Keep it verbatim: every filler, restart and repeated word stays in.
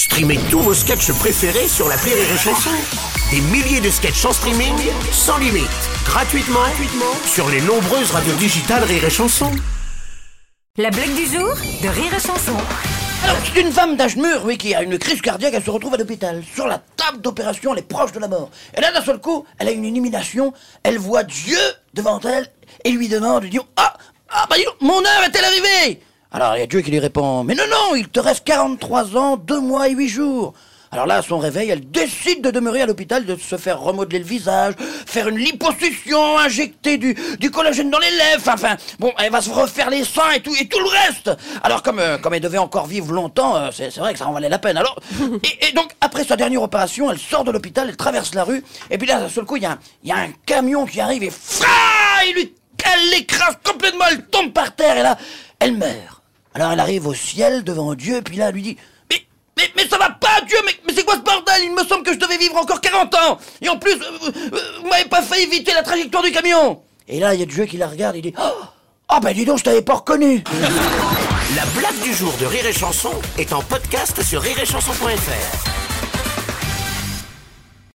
Streamez tous vos sketchs préférés sur l'appli Rire et Chanson. Des milliers de sketchs en streaming, sans limite, gratuitement, gratuitement sur les nombreuses radios digitales Rire et Chanson. La blague du jour de Rire et Chanson. Alors, c'est une femme d'âge mûr, oui, qui a une crise cardiaque, elle se retrouve à l'hôpital. Sur la table d'opération, elle est proche de la mort. Et là, d'un seul coup, elle a une illumination, elle voit Dieu devant elle, et lui demande, lui dit, ah, ah, bah dis donc, mon heure est-elle arrivée? Alors, il y a Dieu qui lui répond, mais non, non, il te reste quarante-trois ans, deux mois et huit jours. Alors là, à son réveil, elle décide de demeurer à l'hôpital, de se faire remodeler le visage, faire une liposuction, injecter du, du collagène dans les lèvres, enfin, bon, elle va se refaire les seins et tout, et tout le reste. Alors, comme, euh, comme elle devait encore vivre longtemps, euh, c'est, c'est vrai que ça en valait la peine. Alors, et, et donc, après sa dernière opération, elle sort de l'hôpital, elle traverse la rue, et puis là, d'un seul coup, il y a un, il y a un camion qui arrive et fra, il lui, elle l'écrase complètement, elle tombe par terre, et là, elle meurt. Alors, elle arrive au ciel devant Dieu, et puis là, elle lui dit, Mais, mais ça va pas, Dieu, mais, mais c'est quoi ce bordel? Il me semble que je devais vivre encore quarante ans. Et en plus, euh, euh, vous m'avez pas fait éviter la trajectoire du camion. Et là, il y a Dieu qui la regarde, il dit, oh, oh ben dis donc, je t'avais pas reconnu. La blague du jour de Rire et Chanson est en podcast sur rire et chanson point f r.